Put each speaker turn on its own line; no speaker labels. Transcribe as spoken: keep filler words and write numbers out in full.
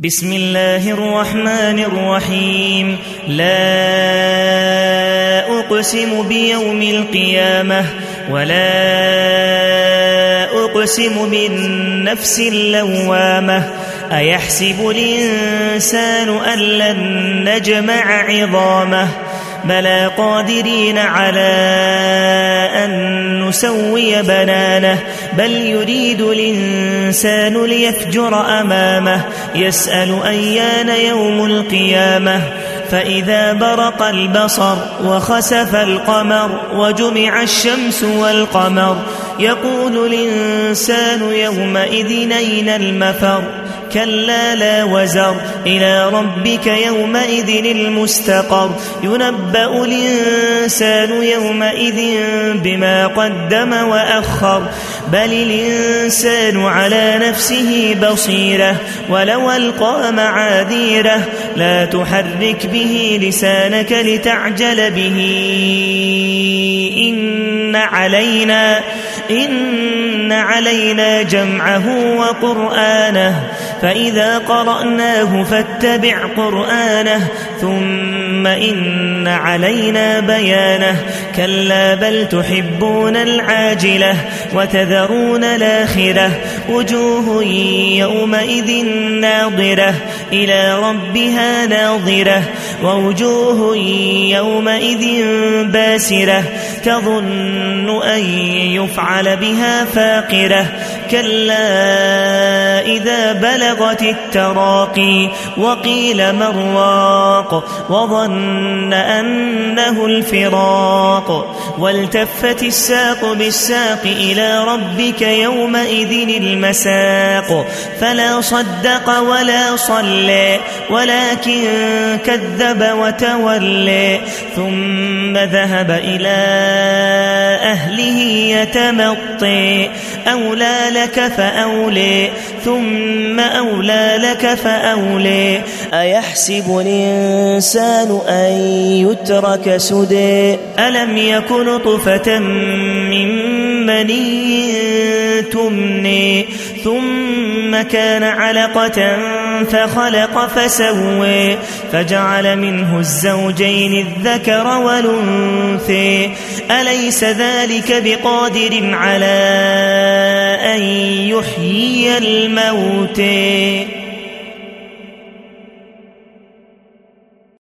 بسم الله الرحمن الرحيم. لا أقسم بيوم القيامة ولا أقسم بالنفس اللوامة أيحسب الإنسان أن لن نجمع عظامه بلى قادرين على أن نسوي بنانه بل يريد الإنسان ليفجر أمامه يسأل أيان يوم القيامة فإذا برق البصر وخسف القمر وجمع الشمس والقمر يقول الإنسان يومئذ أين المفر كلا لا وزر إلى ربك يومئذ المستقر ينبأ الإنسان يومئذ بما قدم وأخر بل الإنسان على نفسه بصيرة ولو ألقى معاذيره لا تحرك به لسانك لتعجل به إن علينا إن علينا جمعه وقرآنه فإذا قرأناه فاتبع قرآنه ثم إن علينا بيانه كلا بل تحبون العاجلة وتذرون الآخرة وجوه يومئذ ناظرة إلى ربها ناظرة ووجوه يومئذ باسرة تظن أن يفعل بها فاقرة كلا إذا بلغت التراقي وقيل من راق وظن أنه الفراق والتفت الساق بالساق إلى ربك يومئذ المساق فلا صدق ولا صلى ولكن كذب وتولى ثم ذهب إلى أهله يتمطى أولى لك فأولى ثم أولى لك فأولى أيحسب الإنسان أن يترك سدى ألم يكن نطفة من مني تمني ثم كان علقة فخلق فسوى فجعل منه الزوجين الذكر والأنثى أليس ذلك بقادر على أن يحيي الموتى